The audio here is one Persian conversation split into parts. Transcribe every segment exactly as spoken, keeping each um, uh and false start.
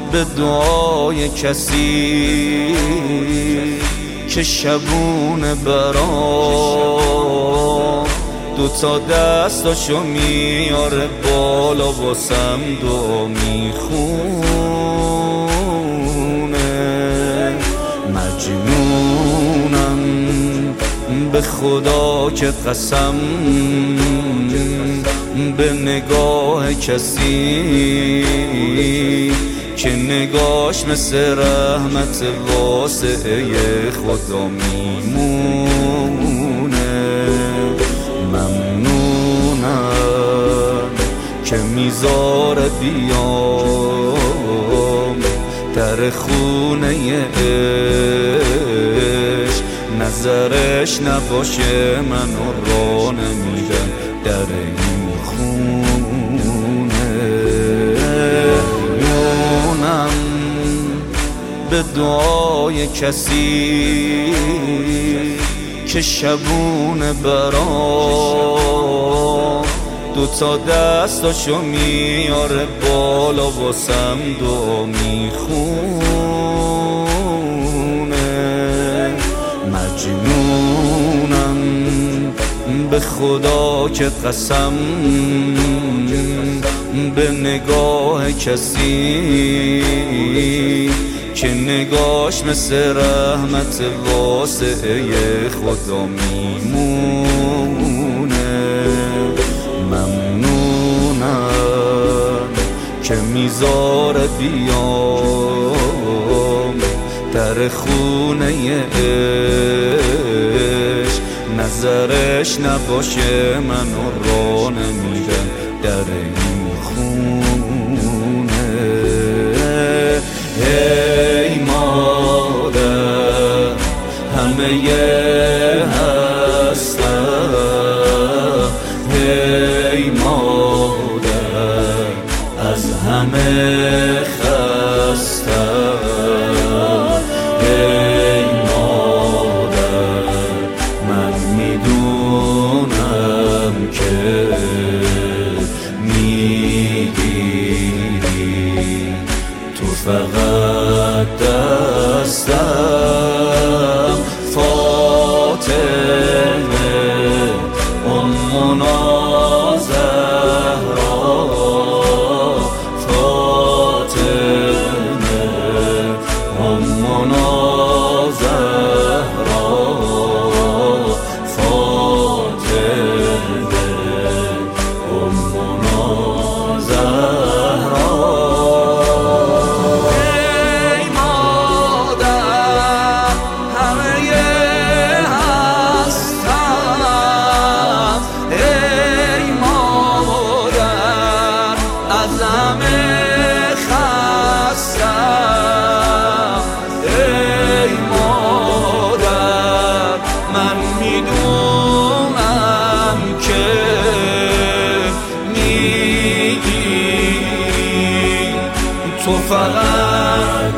به دعای کسی که شبونه برام دو تا دستاشو میاره بالا واسم دعا میخونه. مجنونم به خدا که قسم به نگاه کسی که نگاش مثل رحمت واسعه خدا میمونه. ممنونم که میذاره بیام در خونه عشق، نظرش نباشه منو را نمیدن در این خونه. ممنونم به دعای کسی که شبونه برام دو تا دستاشو میاره بالا واسم دعا میخونه. مجنونم به خدا که قسم به نگاه کسی که نگاش مثل رحمت واسعه خدا میمونه. ممنونم که میذاره بیام در خونه عشق، نظرش نباشه منو را نمیدن در این خونه. ای مادر همه هستم، ای مادر از همه خستم. ای مادر من میدونم که میگیری تو فقط دستم. فاطمه امنا زهرا، فاطمه امنا زهرا، فاطمه امنا زهرا. تو فقط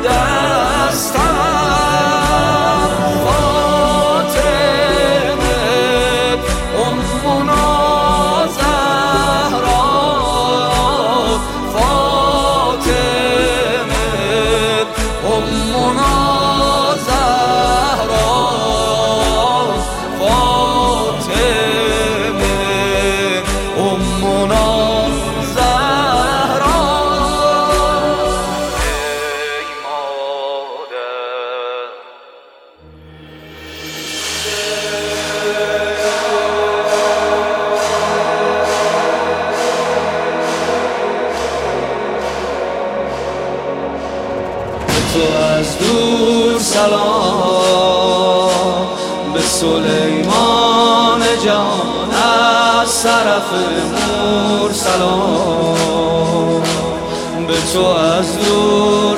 دستم. فاطمه امنا زهرا، فاطمه امنا زهرا، فاطمه امنا تو از دور سلام به سلیمان جان، از طرف مور سلام به تو از دور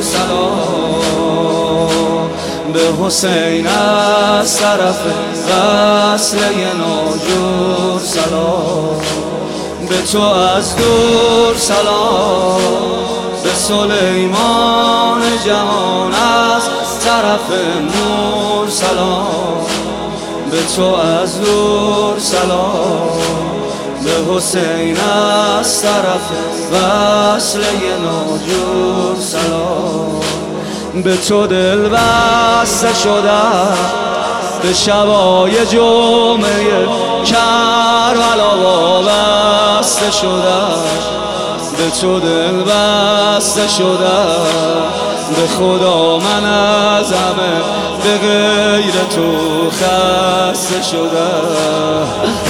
سلام، به حسین از طرف وصله ناجور سلام. به تو از دور سلام به سلیمان جهان، از طرف نور سلام. به تو از دور سلام به حسین از طرف وصله ناجور سلام. به تو دل بسته شدم به شبای جمعه کربلا وابسته شدم. به تو دل بسته شدم به خدا من از همه به غیر تو خسته شدم.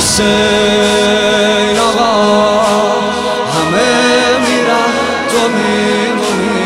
حسین آقا همه میرن تو میمونی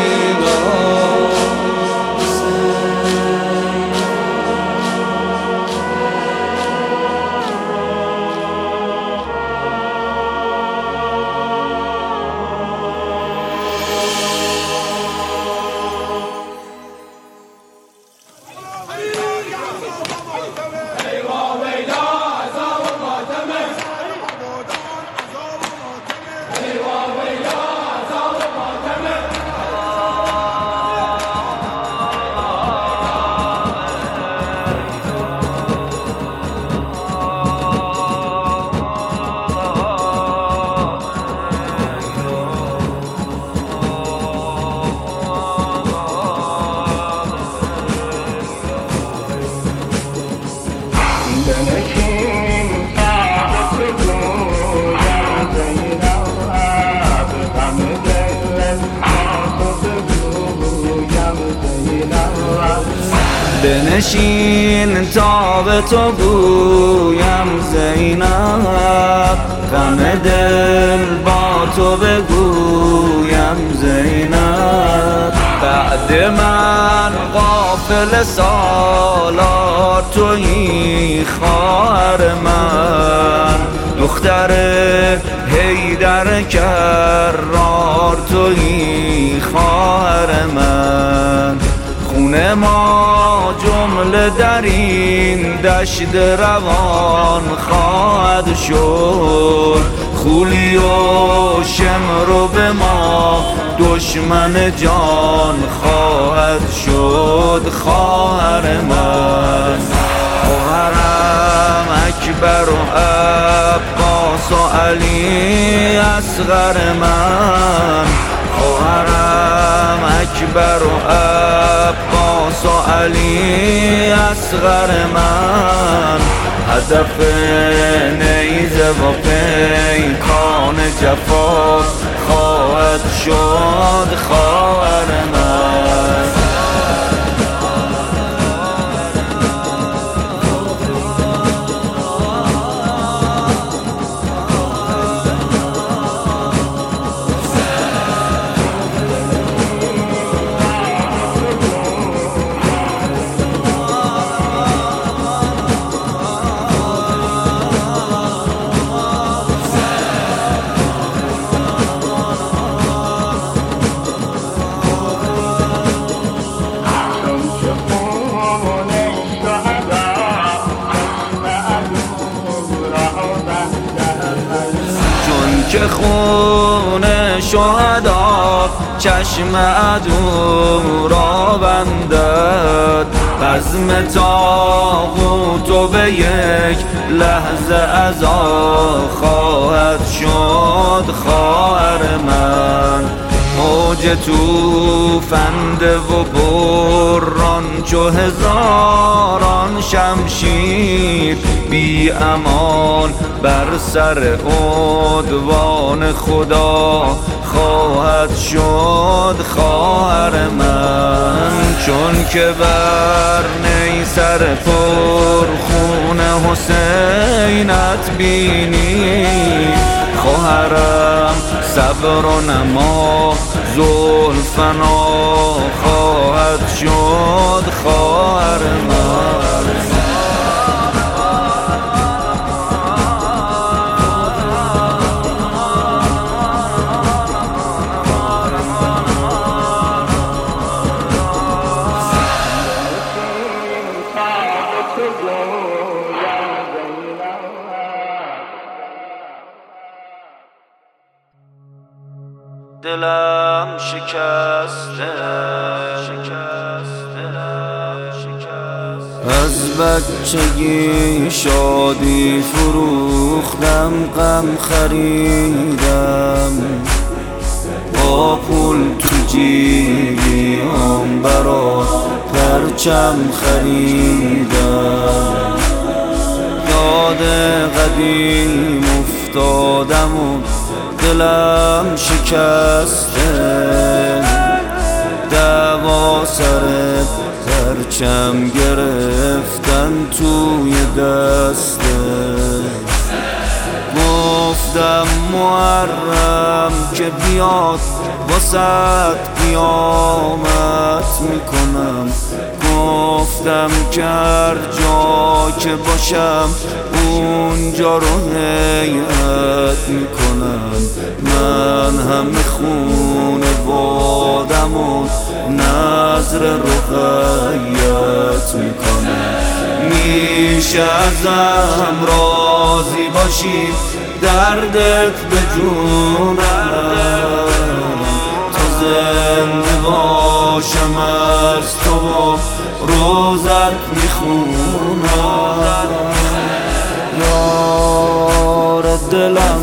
بنشین تا به تو گویم زینب، غم دل با تو بگویم زینب. بعد من غافل سالار تویی خواهر من، دختر حیدر کرار تویی خواهر من. خون ما جمله در این دشت روان خواهد شد، خولی و شمر به ما دشمن جان خواهد شد خواهر من. خواهرم اکبر و عباس و علی اصغر من، خواهرم اکبر و عباس و علی اصغر من. هدف نیزه و پیکان جفا خواهد شد خواهر من. که خون شهدا چشم عدو را بندد، بزم طاغوت به یک لحظه عزا خواهد شد خواهر من. موج توفنده و بران چو هزاران شمشیر، بی امان بر سر عدوان خدا خواهد شد خواهر من. چون که بر نیسر پرخون حسینت بینی، خواهرم صبر و نما زلفنا خواهد شد خواهر من. دلم شکسته، دلم شکسته. از بچگی شادی فروختم، غم خریدم، با پول تو جیبم برات پرچم خریدم. یاد قدیم افتادم و دلم شکسته، دعوا سرت پرچم گرفتن توی دسته. گفتم محرم که بیاد واسط قیامت میکنم، گفتم که هر جا که باشم اونجا رو هیئت میکنم. من همه خونه بادم و نظر رقیت میکنم. میشه ازم راضی باشی دردت به جونم، تا زنده باشم از تو و روزت میخونم. یار دلم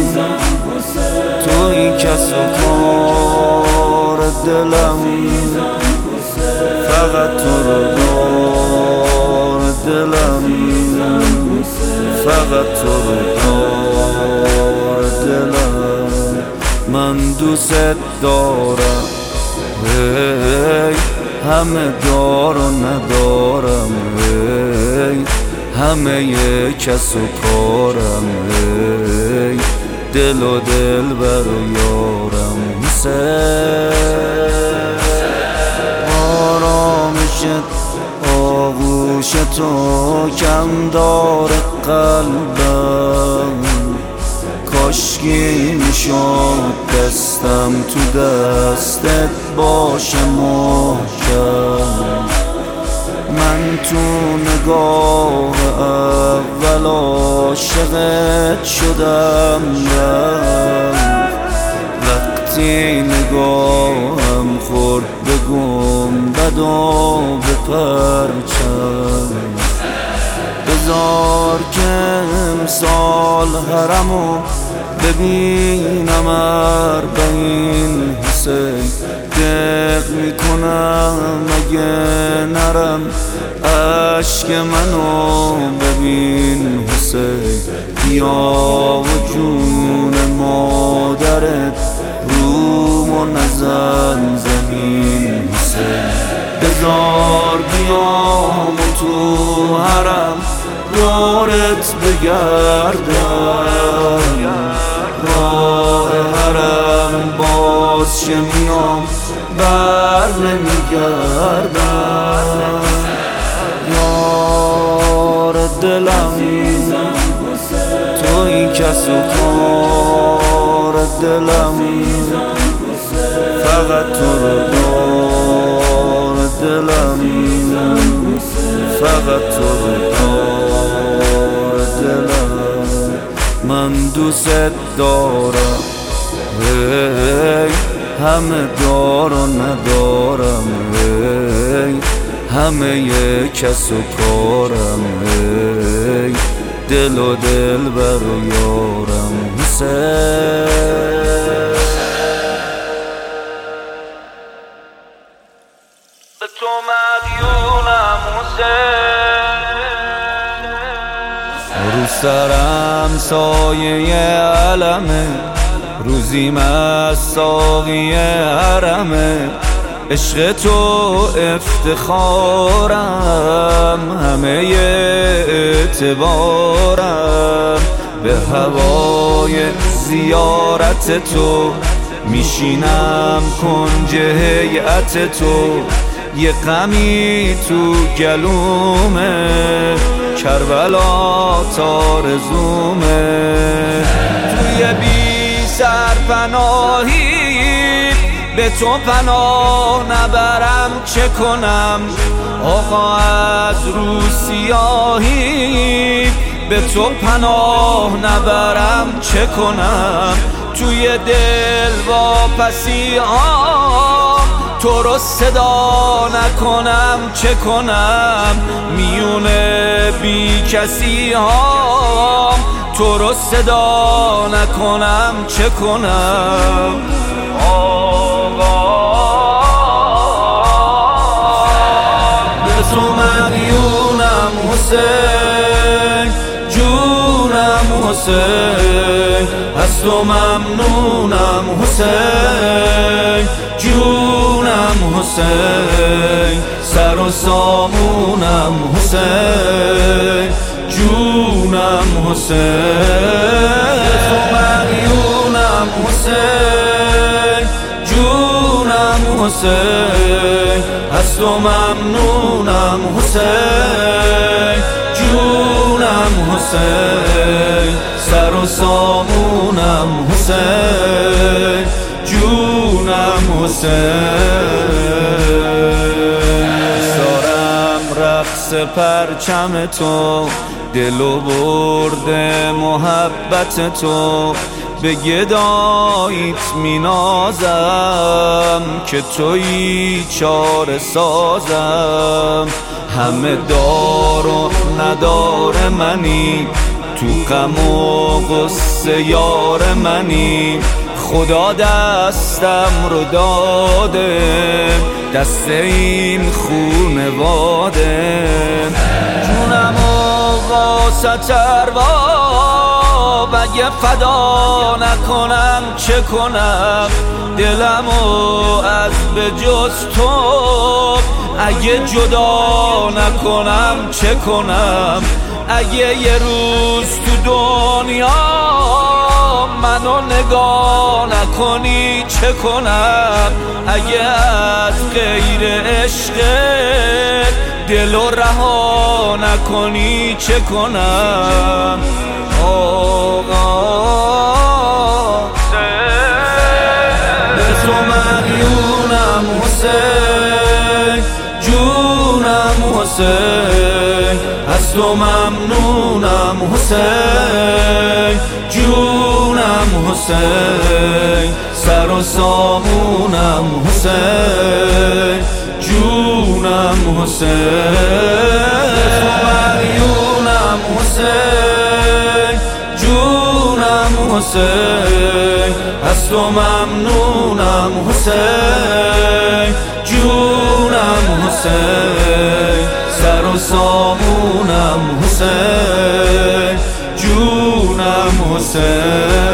توی کس و کار دلم، فقط تو رو دار دلم، فقط تو رو دار دلم. من دوست دارم، هی همه دار و ندارم، هی همه یه کس و کارم، هی دل و دل بر و یارم. حسین آرامشت آغوش تو کم داره قلبم، کاشکی میشد دستم تو دستت باشه محکم. من تو نگاه اول عاشقت شدم، وقتی نگاهم خورد به گنبد و به پرچم. بذار که امسال حرمو ببینم اربعین حسین، دق میکنم اگه نرم عشق منو ببین حسین. بیا و جون مادرت رومو نزن زمین حسین. بذار بیام و تو حرم دورت بگردم، راه حرم باز چه میام بر نمیگردم. یار دلم توی کس و کار دلم، فقط تو رو دار دلم، فقط تو رو دار دلم. من دوست دارم، هی همه دار و ندارم، هی همه یه کس و کارم، هی دل و دل بر و یارم. حسین به تو مدیونم حسین، رو سرم سایه علمه، روزیم از ساقی حرمه. عشق تو افتخارم، همه اعتبارم، به هوای زیارت تو میشینم کنج هیئت تو. یه غمی تو گلومه، کربلا تارزومه. توی بی سرپناهی به تو پناه نبرم چه کنم؟ آقا از رو سیاهی به تو پناه نبرم چه کنم؟ توی دل واپسی ها تو رو صدا نکنم چه کنم میونه بی کسی ها، تو رو صدا نکنم چه کنم آقا به تو مدیونم حسین جونم حسین از تو ممنونم حسین جونم حسین سر و سامونم حسین جونم حسین تو مدیونم حسین جونم حسین از تو ممنونم حسین جونم حسین سر و سامونم حسین جونم حسین سارم رقص پرچم تو دل و برده محبت تو به گداییت می نازم که تویی چاره سازم همه دار و ندار منی تو غم و غصه یار منی خدا دستم رو داده دست این خونواده جونم و واسط ارباب اگه فدا نکنم چه کنم دلم و از به جز تو اگه جدا نکنم چه کنم اگه یه روز تو دنیا منو نگاه نکنی چه کنم اگه از غیر عشقت دلو رها نکنی چه کنم آقا به تو مدیونم حسین جونم حسین از تو ممنونم حسین جونم حسین سر و سامونم حسین جونم حسین تو مدیونم حسین جونم حسین از تو ممنونم حسین جونم حسین سر و سامونم حسین جونم حسین